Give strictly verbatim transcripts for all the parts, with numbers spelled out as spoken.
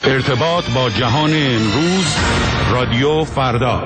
ارتباط با جهان امروز، رادیو فردا.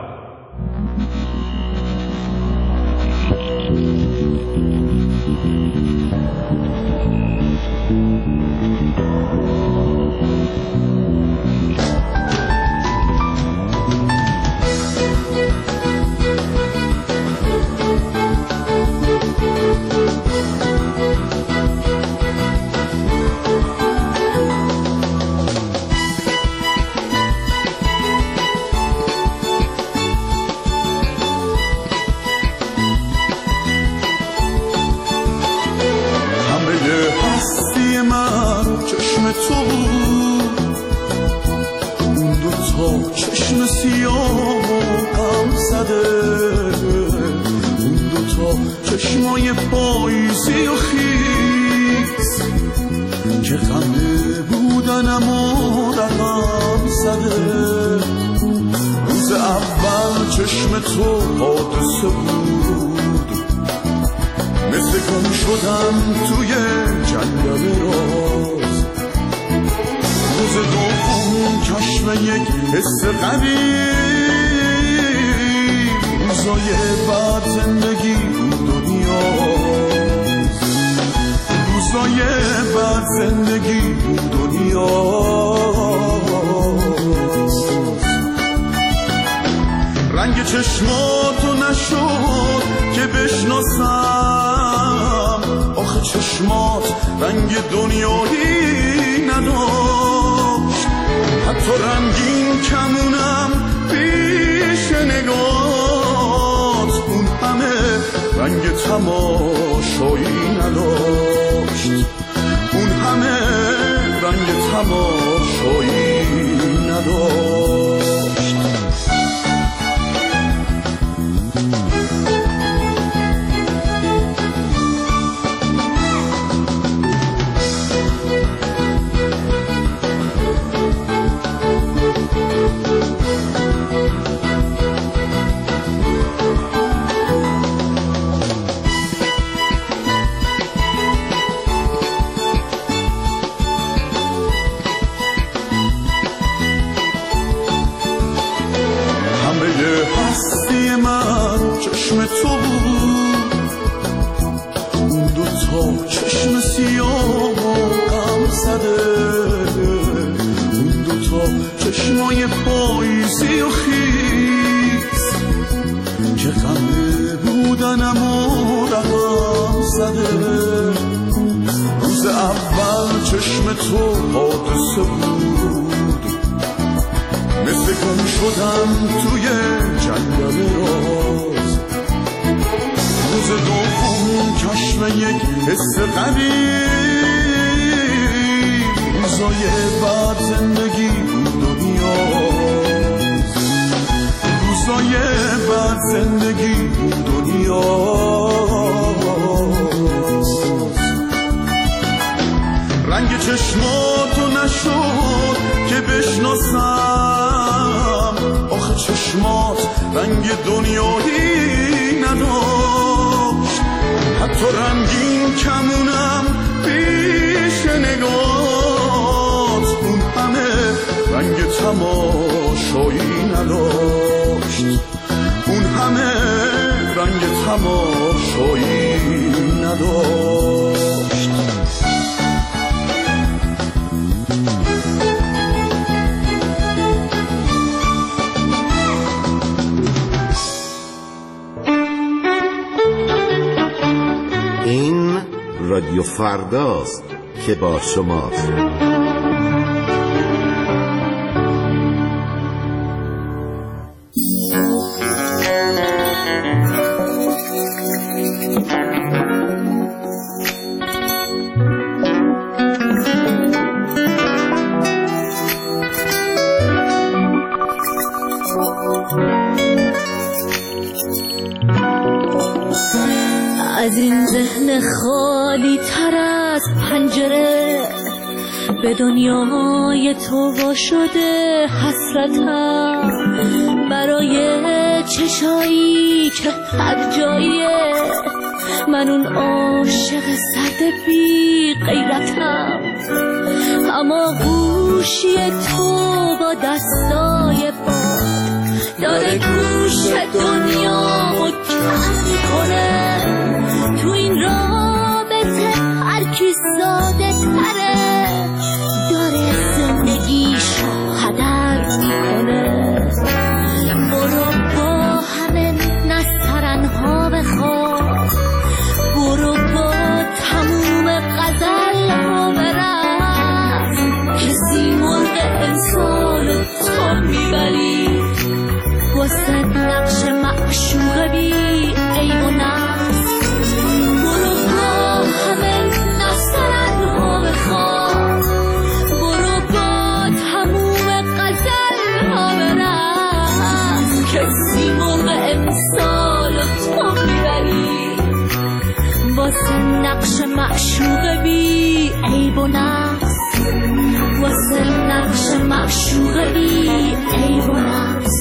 چشمای پاییزی و خیز که غمه بودنم و رقم زده. روز اول چشم تو حادثه بود، مثل گم شدم توی جنگل راز. روز دوم کشف یک حس قوی، روزای بعد زندگی دنیاست. روزای بعد زندگی دنیاست. رنگ چشماتو نشد که بشناسم، آخه چشمات رنگ دنیایی نداشت. حتی رنگین کمونم پیش نگات، اون همه رنگ تماشایی نداشت. اون همه رنگ تماشایی نداشت. چشم تو بود، اون دوتا چشم سیاه و غم زده. اون دوتا چشمای پاییزی و خیز که غمه بودنم و رقم زده. روز اول چشم تو حادثه بود، مثل گم شدم توی جنگل راز. روز دوم کشف یک حس قوی، روزای بعد زندگی دنیاست. روزای بعد زندگی دنیاست. رنگ چشماتو نشد که بشناسم، آخه چشمات رنگ دنیایی نداشت. حتی رنگین کمونم پیش نگات، اون همه رنگ تماشایی نداشت. اون همه رنگ تماشایی نداشت. این رادیو فرداست که با شماست. از این ذهن خالی تر از پنجره به دنیای تو وا شده حسرتم، برای چشایی که هر جاییه من اون عاشق سرد بی غیرتم. اما گوش گوشی تو با دستای باد داره گوش دنیا و کم میکنه. تو این رابطه هر کی ساده تره داره زندگیشو هدر میکنه. برو با همه نسترنها بخواب، برو با تموم غزل ها برفت، کسی مرغ امسال تو میبری واسه نقش معشوق بی عیب و نقص. برو با همه نسترنها بخواب، برو با تموم غزل ها برفت، کسی مرغ امسال تو میبری واسه نقش معشوق بی عیب و نقص، واسه نقش معشوق بی عیب و نقص.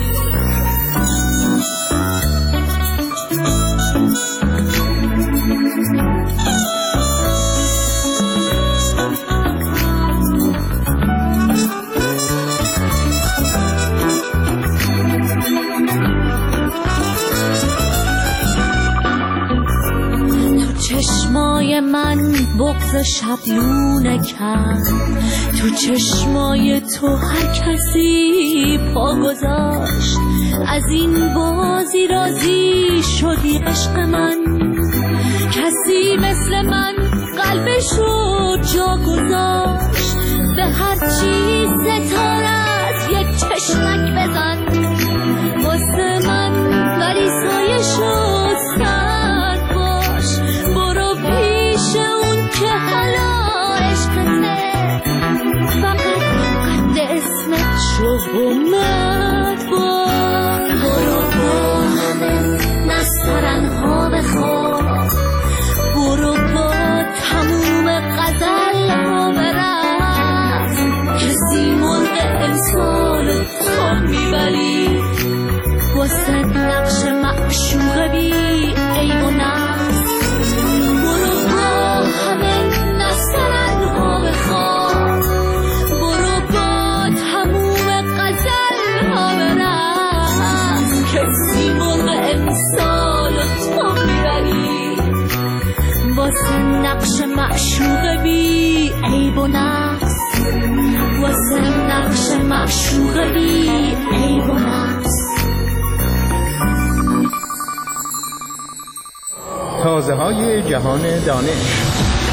چشمای من بغض شبلونه کرد، تو چشمای تو هر کسی پا گذاشت. از این بازی راضی شدی عشق من، کسی مثل من قلبشو جا گذاشت. به هر چی ستارت یک چشمک بزن واسه من، ولی سایه شد سرد باش. برو پیش اون که حالا عشقته، فقط قد اسمت شو و مرد باش. برو با همه نسترنها بخواب، برو با تموم غزل ها برفت، کسی مرغ امسال تو میبری واسه نقش معشوق بی عیب و نقص. برو با همه نسترنها بخواب، برو با تموم غزل ها برفت، کسی مرغ امسال تو میبری واسه نقش معشوق بی عیب و نقص، واسه نقش معشوق بی عیب و نقص. تازه های جهان دانش.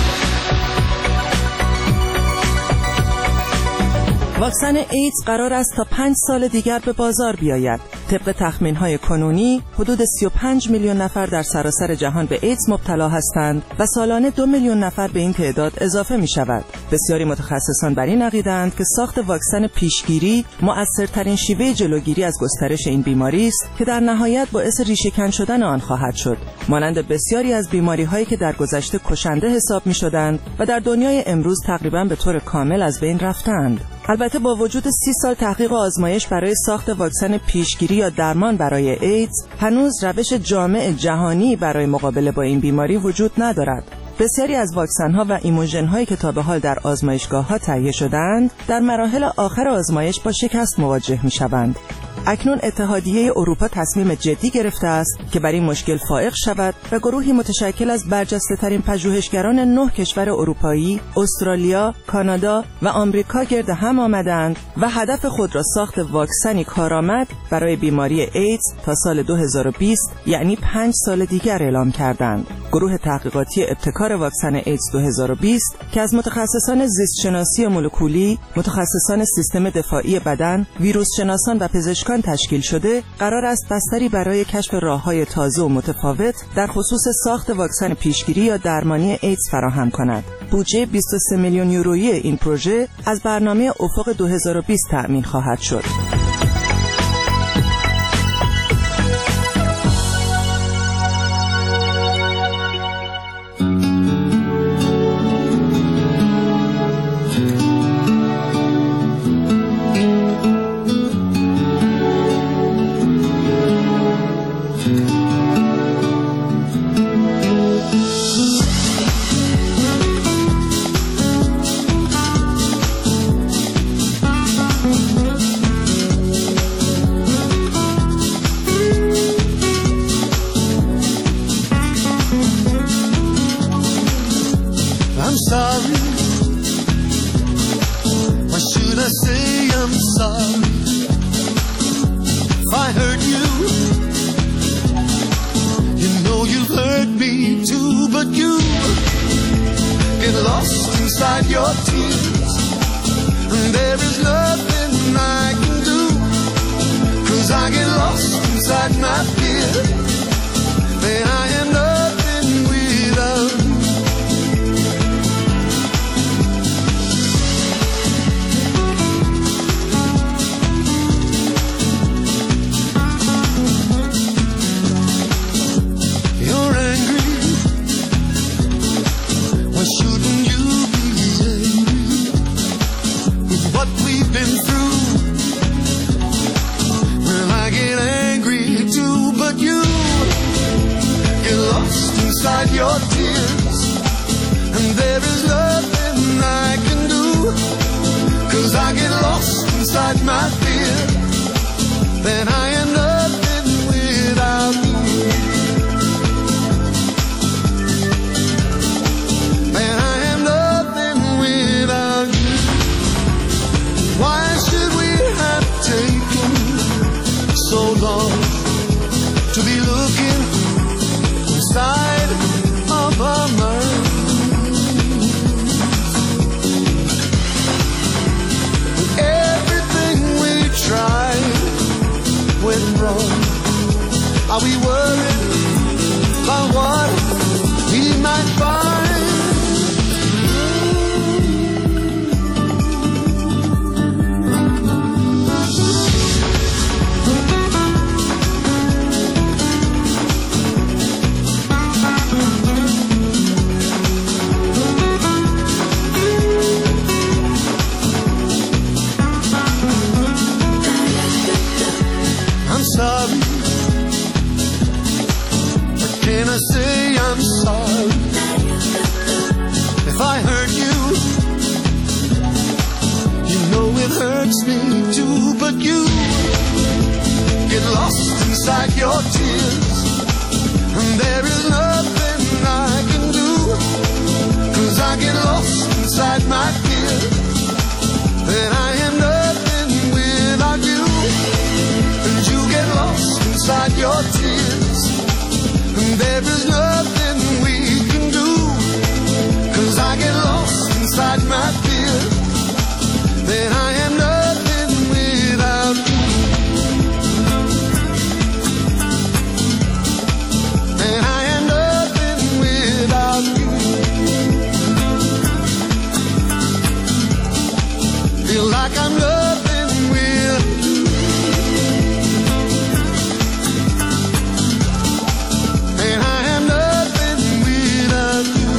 واکسن ایدز قرار است تا پنج سال دیگر به بازار بیاید. طبق تخمین‌های کنونی حدود سی و پنج میلیون نفر در سراسر جهان به ایدز مبتلا هستند و سالانه دو میلیون نفر به این تعداد اضافه می‌شود. بسیاری متخصصان بر این عقیده‌اند که ساخت واکسن پیشگیری مؤثرترین شیوه جلوگیری از گسترش این بیماری است که در نهایت باعث ریشه‌کن شدن آن خواهد شد. مانند بسیاری از بیماری‌هایی که در گذشته کشنده حساب می‌شدند و در دنیای امروز تقریباً به طور کامل از بین رفتند. البته با وجود سی سال تحقیق و آزمایش برای ساخت واکسن پیشگیری یا درمان برای ایدز، هنوز روش جامع جهانی برای مقابله با این بیماری وجود ندارد. بسیاری از واکسن‌ها و ایموژن‌هایی که تا به حال در آزمایشگاه‌ها تهیه شده‌اند، در مراحل آخر آزمایش با شکست مواجه می‌شوند. اکنون اتحادیه اروپا تصمیم جدی گرفته است که بر این مشکل فائق شود و گروهی متشکل از برجسته‌ترین پژوهشگران نه کشور اروپایی، استرالیا، کانادا و آمریکا گرد هم آمدند و هدف خود را ساخت واکسنی کارآمد برای بیماری ایدز تا سال دو هزار و بیست، یعنی پنج سال دیگر اعلام کردند. گروه تحقیقاتی ابتکار واکسن ایدز دو هزار و بیست که از متخصصان زیستشناسی مولکولی، متخصصان سیستم دفاعی بدن، ویروس شناسان و پزشکان تشکیل شده، قرار است بستری برای کشف راه‌های تازه و متفاوت در خصوص ساخت واکسن پیشگیری یا درمانی ایدز فراهم کند. بودجه بیست و سه میلیون یورویی این پروژه از برنامه افق دو هزار و بیست تأمین خواهد شد. inside your tears. And there is nothing I can do, 'cause I get lost inside my fear. Then I am nothing without you. You're angry. Why shouldn't you be angry with what we've been through? Well, I get angry too, but you get lost inside your tears. And there is nothing I can do, 'cause I get lost inside my fear. Then I am nothing without you. Then I am nothing without you. Why should we have taken so long to be looking inside of our minds? Everything we tried went wrong. Are we worried about what we might find? Sorry, but can I say I'm sorry if I hurt you? You know it hurts me too, but you get lost inside your tears. And there is nothing I can do, 'cause I get lost inside my fear. Then I am nothing without you. And you get lost inside your tears. And there is nothing we can do, 'cause I get lost inside my fear. Then I am nothing without you. And I am nothing without you. Feel like I'm nothing without you. And I am nothing without you.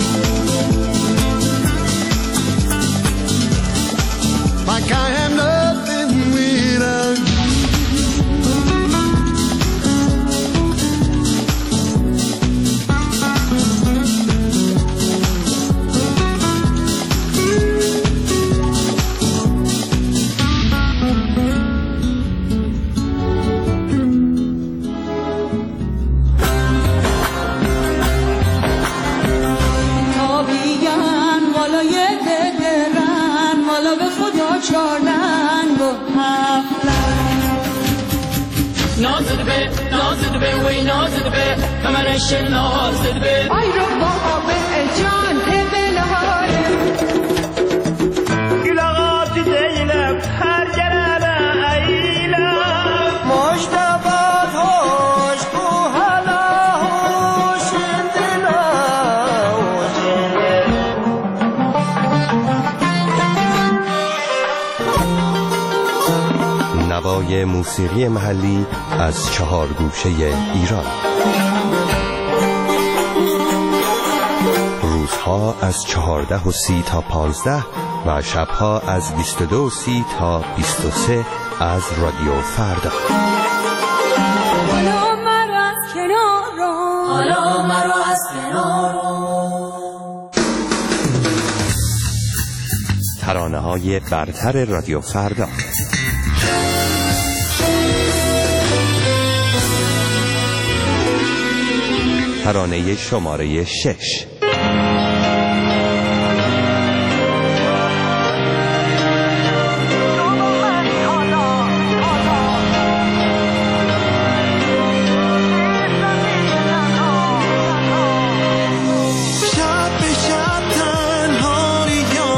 Like I am nothing without you. نازد به نازد به وی نازد به کمرش نازد به آی رو با به جان بلهار گلغات دیلم هر جرابه ایلم مشتبات هوش کو حالا هوش دلا نوای موسیقی محلی از چهار گوشه ایران. روزها از چهارده و سی تا پانزده و شبها از بیست و دو و سی تا بیست و سه از رادیو فردا. حالا مرا از کنار حالا مرا از کنار ترانه های برتر رادیو فردا. ترانه شماره شش. شب به شب تنهایی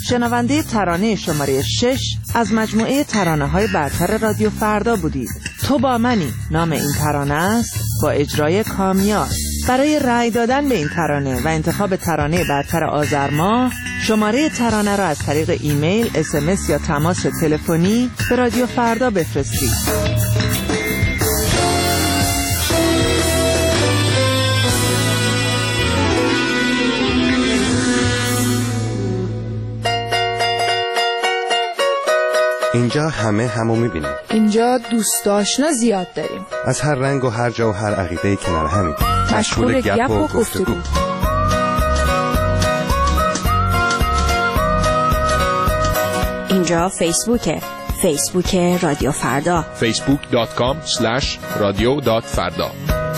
شنونده ترانه شماره شش از مجموعه ترانه‌های برتر رادیو فردا بودید. تو با منی نام این ترانه است با اجرای کامیار. برای رأی دادن به این ترانه و انتخاب ترانه برتر آذر ماه شماره ترانه را از طریق ایمیل، اس ام اس یا تماس تلفنی به رادیو فردا بفرستید. اینجا همه همو میبینیم. اینجا دوست آشنا زیاد داریم. از هر رنگ و هر جا و هر عقیده کنار همین. مشغول گپ و گفتگو. اینجا فیسبوکه. فیسبوک رادیو فردا. فیسبوک دات کام اسلش رادیو دات فردا.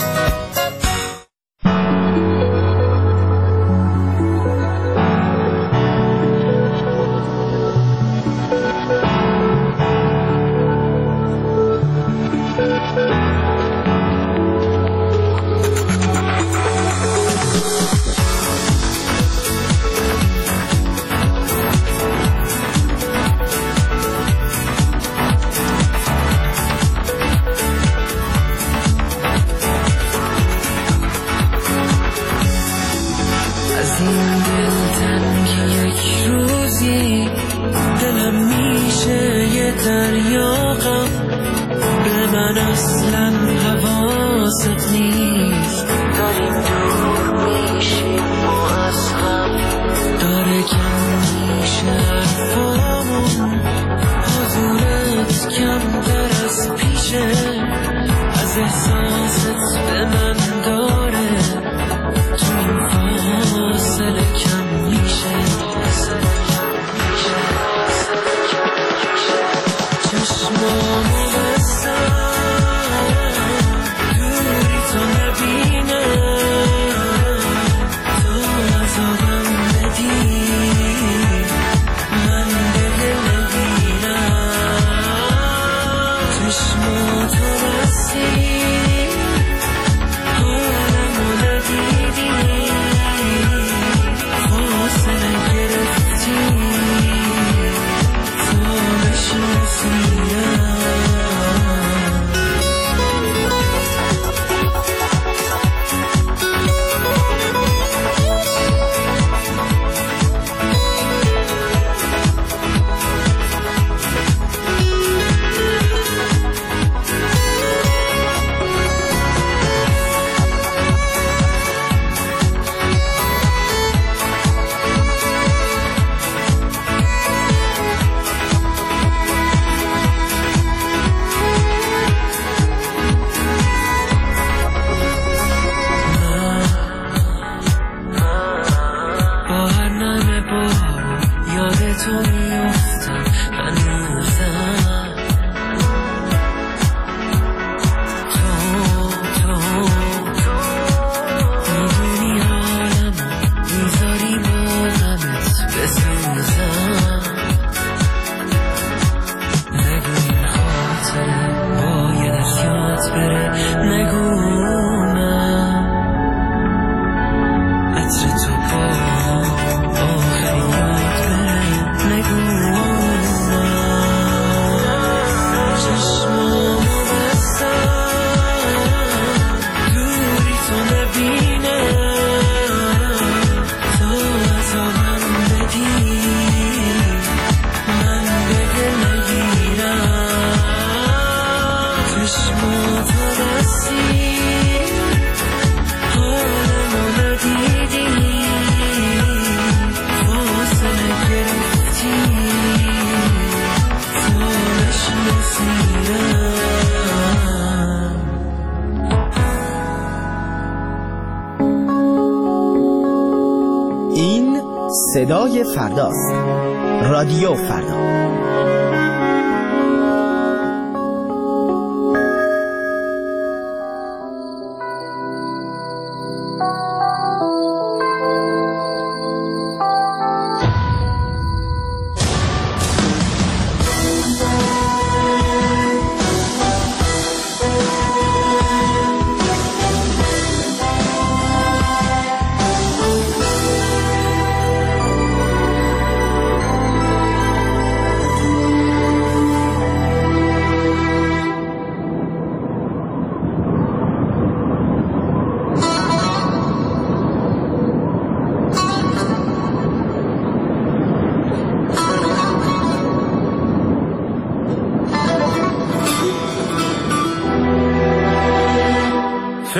صدای فرداست. رادیو فردا.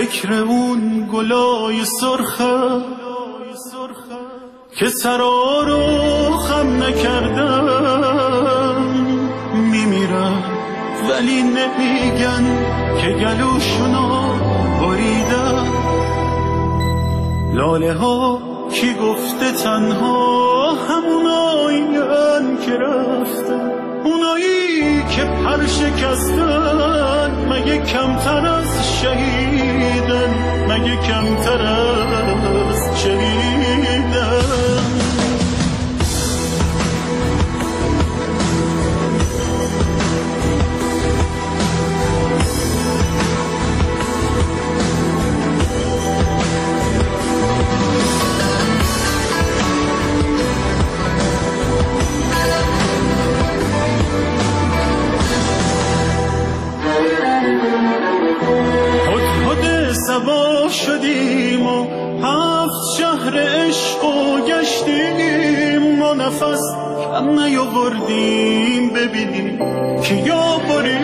فکر اون گلای سرخم که سرا رو خم نکردم میمیرم، ولی نمیگن که گلوشونو بریدم. لاله ها کی گفته تنها همونایین که رفتن، اونایی که پر شکستن مگه کمتر از شهیدن، مگه کمتر از شهیدن. سبا شدیم و هفت شهر عشق و گشتیم و نفس کم نیاوردیم ببینیم که یا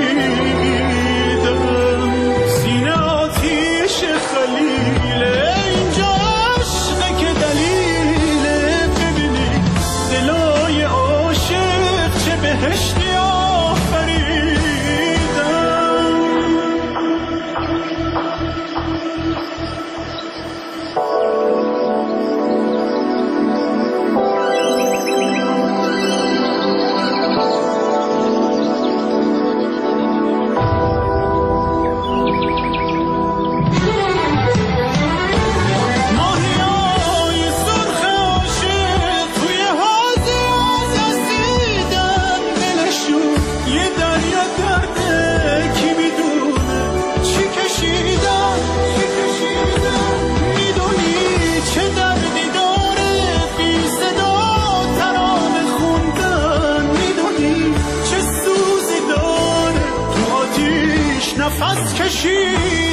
بریدم. سینه آتیش خلیله اینجا عشقه که دلیله، ببینیم دلای عاشق چه بهشتی آفریدم. نفس کشید